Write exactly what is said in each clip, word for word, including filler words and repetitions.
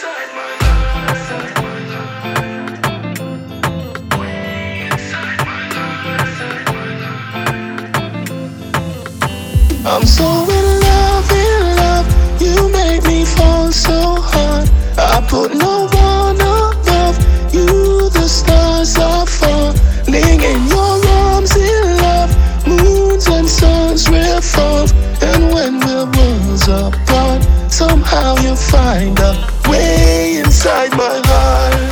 inside my heart. Way inside my heart. I'm so in love, in love. You make me fall so hard. I put no one above you. The stars are falling in your arms in love. Moons and suns revolve, and when we're worlds apart, somehow you find a way inside my heart.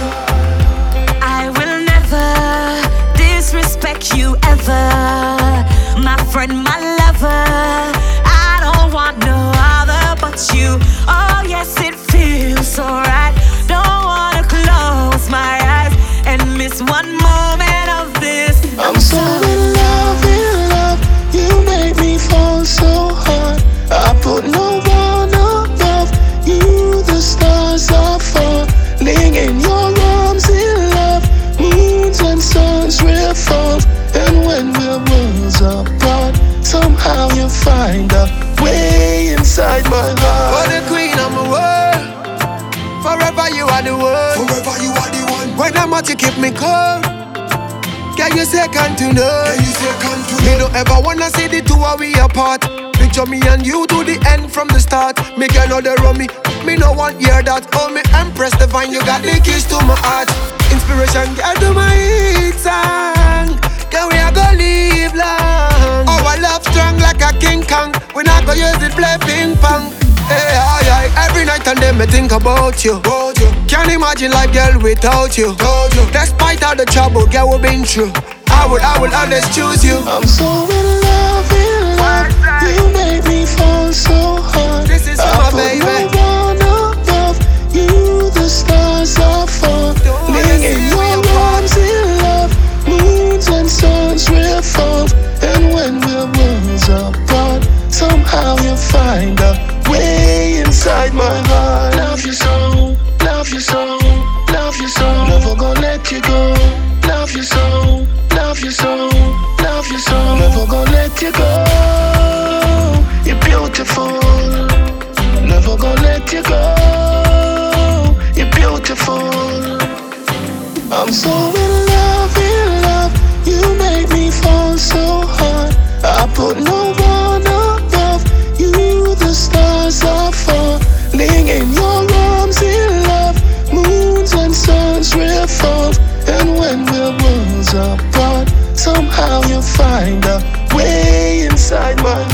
I will never disrespect you ever, my friend, my lover. I don't want no other but you. Oh yes, it feels so right. Don't wanna close my eyes and miss one moment of this. I'm so in love, in love. You make me fall so hard. I put no one above you. The stars are falling in your arms in love. Moons and suns revolve, and when we're worlds apart, somehow you find a way inside my heart. For the queen of my world, forever you are the one. Forever you are the one. When I'm out, you keep me calm. Can you second to none? Can you second to Me don't ever wanna see the two of we apart. Picture me and you to the end from the start. Me girl know the run me. Me no want hear that. Oh me Empress Divine, you got the keys to my heart. Inspiration girl to my hit song. Can we a go live long? Our love strong like a King Kong. We not go use it play ping pong. Hey, aye, aye. Every night and day me think about you. About you. Can't imagine life, girl, without you. Told you. Despite all the trouble, girl, we've been through, I will, I will always choose you. I'm so in love, in love. You make me fall so hard. This is I my put baby. no one above you. The stars are falling in your arms in love. Moons and suns revolve, and when we're worlds apart, somehow you find a way inside my heart. Love you so, love you so, love you so. Never gonna let you go. Love you so, love you so, love you so. Never gonna let you go. You're beautiful. Never gonna let you go. You're beautiful. I'm so in love, in love. You make me fall so hard. I put no one above you. The stars are falling in your arms in love. Moons and suns revolve, and when we're worlds apart, somehow you find a way inside my